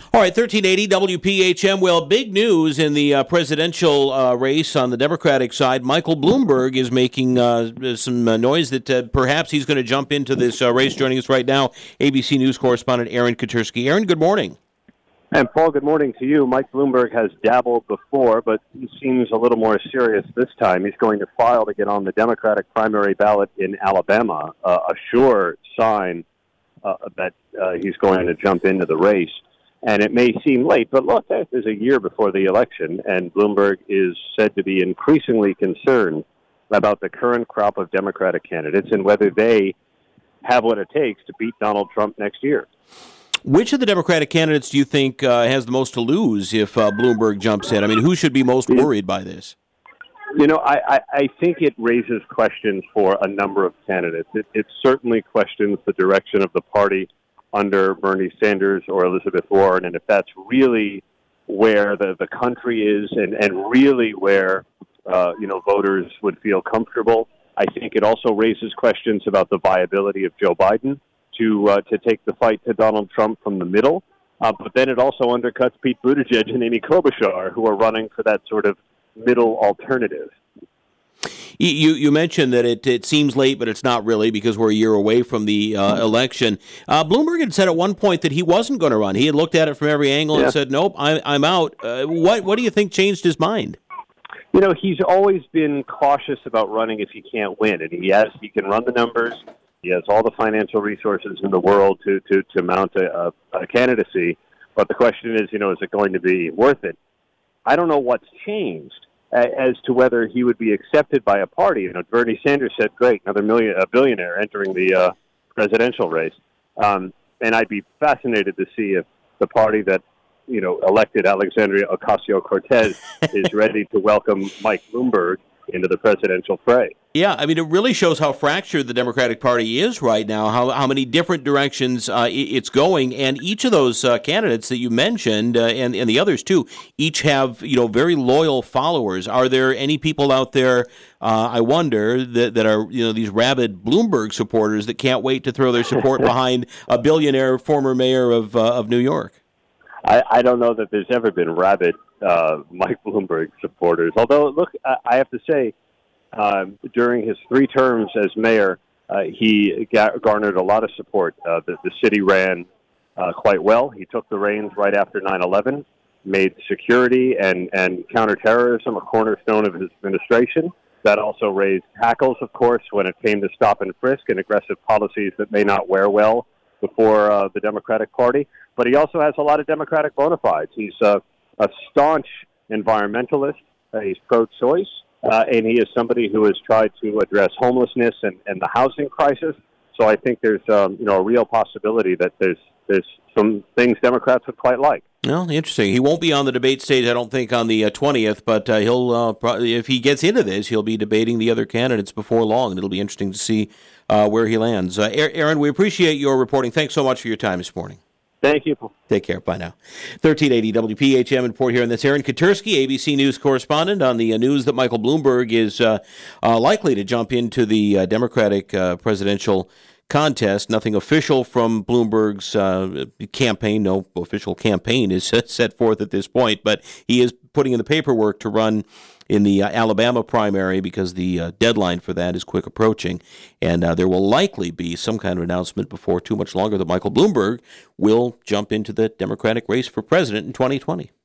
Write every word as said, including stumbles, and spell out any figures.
All right, thirteen eighty W P H M. Well, big news in the uh, presidential uh, race on the Democratic side. Michael Bloomberg is making uh, some uh, noise that uh, perhaps he's going to jump into this uh, race. Joining us right now, A B C News correspondent Aaron Katersky. Aaron, good morning. And Paul, good morning to you. Mike Bloomberg has dabbled before, but he seems a little more serious this time. He's going to file to get on the Democratic primary ballot in Alabama, uh, a sure sign uh, that uh, he's going to jump into the race. And it may seem late, but look, there's a year before the election, and Bloomberg is said to be increasingly concerned about the current crop of Democratic candidates and whether they have what it takes to beat Donald Trump next year. Which of the Democratic candidates do you think uh, has the most to lose if uh, Bloomberg jumps in? I mean, who should be most worried by this? You know, I, I, I think it raises questions for a number of candidates. It, it certainly questions the direction of the party under Bernie Sanders or Elizabeth Warren, and if that's really where the, the country is and, and really where, uh, you know, voters would feel comfortable. I think it also raises questions about the viability of Joe Biden to uh, to take the fight to Donald Trump from the middle. Uh, but then it also undercuts Pete Buttigieg and Amy Klobuchar, who are running for that sort of middle alternative. You you mentioned that it, it seems late, but it's not really because we're a year away from the uh, election. Uh, Bloomberg had said at one point that he wasn't going to run. He had looked at it from every angle yeah. and said, nope, I, I'm out. Uh, what, what do you think changed his mind? You know, he's always been cautious about running if he can't win. And he has, he can run the numbers. He has all the financial resources in the world to, to, to mount a, a candidacy. But the question is, you know, is it going to be worth it? I don't know what's changed as to whether he would be accepted by a party. You know, Bernie Sanders said, great, another million, a billionaire entering the uh, presidential race. Um, and I'd be fascinated to see if the party that, you know, elected Alexandria Ocasio-Cortez is ready to welcome Mike Bloomberg into the presidential fray. Yeah, I mean, it really shows how fractured the Democratic Party is right now, how how many different directions uh, it's going, and each of those uh, candidates that you mentioned, uh, and, and the others too, each have, you know, very loyal followers. Are there any people out there, uh, I wonder, that, that are, you know, these rabid Bloomberg supporters that can't wait to throw their support behind a billionaire former mayor of uh, of New York? I, I don't know that there's ever been rabid uh, Mike Bloomberg supporters. Although, look, I, I have to say, uh, during his three terms as mayor, uh, he ga- garnered a lot of support. Uh, the, the city ran uh, quite well. He took the reins right after nine eleven, made security and, and counterterrorism a cornerstone of his administration. That also raised hackles, of course, when it came to stop and frisk and aggressive policies that may not wear well before uh, the Democratic Party. But he also has a lot of Democratic bona fides. He's uh, a staunch environmentalist. Uh, he's pro-choice, uh, and he is somebody who has tried to address homelessness and, and the housing crisis. So I think there's um, you know a real possibility that there's there's some things Democrats would quite like. Well, interesting. He won't be on the debate stage, I don't think, on the uh, twentieth, but uh, he'll uh, probably, if he gets into this, he'll be debating the other candidates before long, and it'll be interesting to see uh, where he lands. Uh, Aaron, we appreciate your reporting. Thanks so much for your time this morning. Thank you. Take care. Bye now. thirteen eighty W P H M in Port Huron. That's Aaron Katersky, A B C News correspondent, on the uh, news that Michael Bloomberg is uh, uh, likely to jump into the uh, Democratic uh, presidential contest. Nothing official from Bloomberg's uh, campaign. No official campaign is set forth at this point, but he is putting in the paperwork to run in the uh, Alabama primary because the uh, deadline for that is quick approaching. And uh, there will likely be some kind of announcement before too much longer that Michael Bloomberg will jump into the Democratic race for president in twenty twenty.